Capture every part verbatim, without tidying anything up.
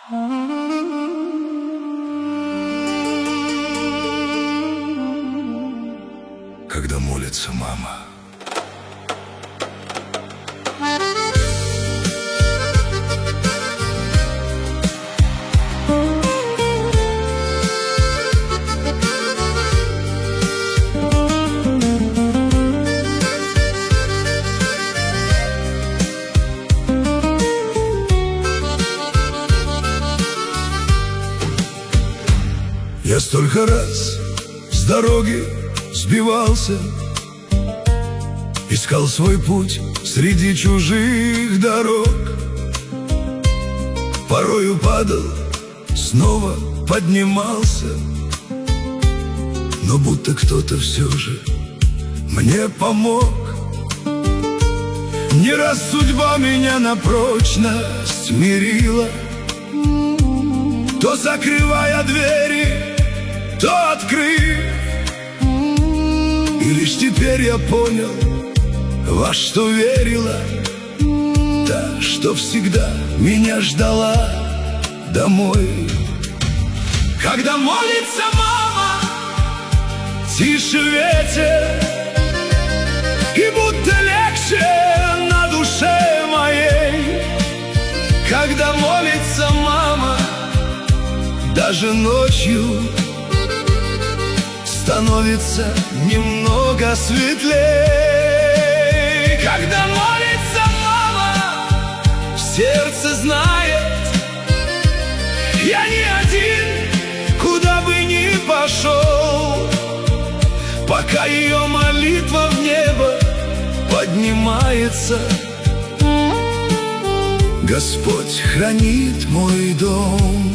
Когда молится мама. Я столько раз с дороги сбивался, искал свой путь среди чужих дорог. Порою падал, снова поднимался, но будто кто-то все же мне помог. Не раз судьба меня на прочность мирила, то закрывая двери, то открыв. И лишь теперь я понял, во что верила та, что всегда меня ждала домой. Когда молится мама, тише ветер, и будто легче на душе моей. Когда молится мама, даже ночью становится немного светлей. Когда молится мама, сердце знает, я не один, куда бы ни пошел, пока ее молитва в небо поднимается. Господь хранит мой дом.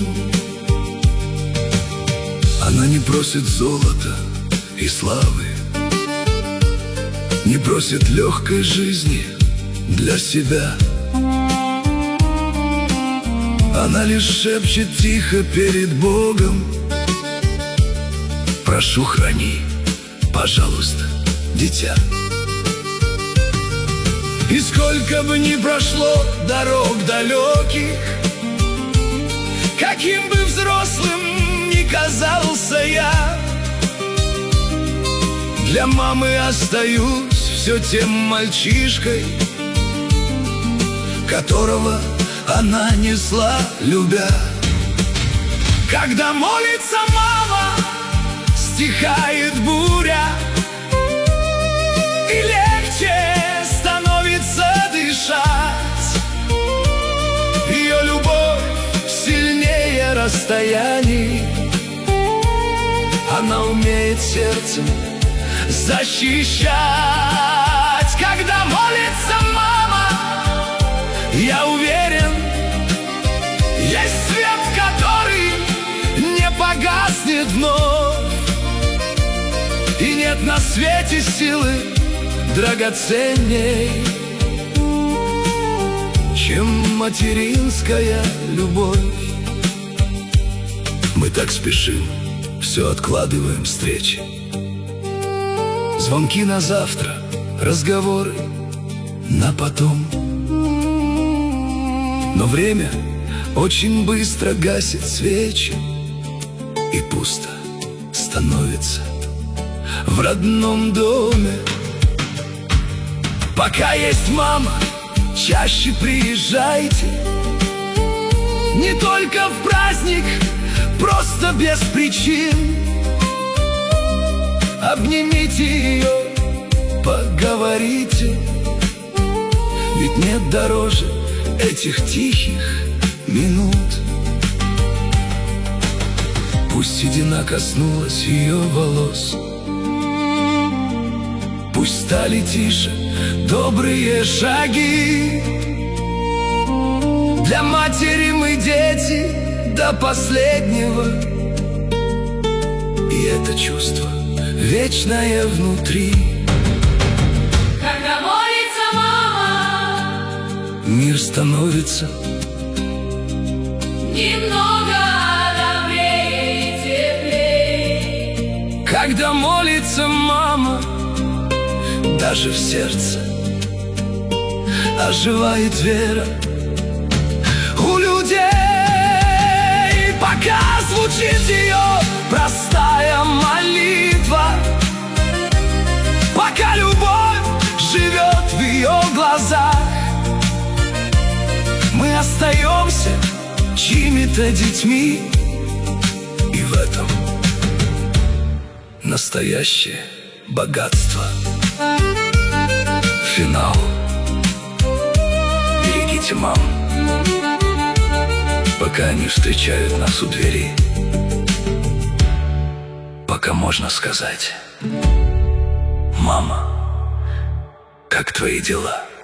Она не просит золота и славы, не просит легкой жизни для себя. Она лишь шепчет тихо перед Богом: прошу, храни, пожалуйста, дитя. И сколько бы ни прошло дорог далеких, каким бы взрослым ни казался я, для мамы остаюсь все тем мальчишкой, которого она несла, любя. Когда молится мама, стихает буря, и легче становится дышать. Ее любовь сильнее расстояний, она умеет сердцем защищать. Когда молится мама, я уверен, есть свет, который не погаснет вновь. И нет на свете силы драгоценней, чем материнская любовь. Мы так спешим, все откладываем встречи, звонки на завтра, разговоры на потом. Но время очень быстро гасит свечи, и пусто становится в родном доме. Пока есть мама, чаще приезжайте, не только в праздник, просто без причин. Обнимите ее, поговорите, ведь нет дороже этих тихих минут. Пусть седина коснулась ее волос, пусть стали тише добрые шаги. Для матери мы дети до последнего, и это чувство вечное внутри. Когда молится мама, мир становится немного добрее и теплее. Когда молится мама, даже в сердце оживает вера у людей. звучит ее простая молитва. Пока любовь живет в ее глазах, мы остаемся чьими-то детьми. И в этом настоящее богатство. Финал. Берегите мам, пока они встречают нас у двери. Пока можно сказать: мама, как твои дела?